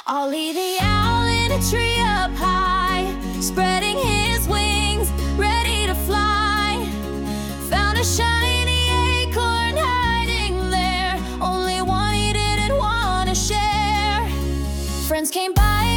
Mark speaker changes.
Speaker 1: Ollie the owl in a tree up high, spreading his wings, ready to fly. Found a shiny acorn hiding there, only one he didn't want to share. Friends came by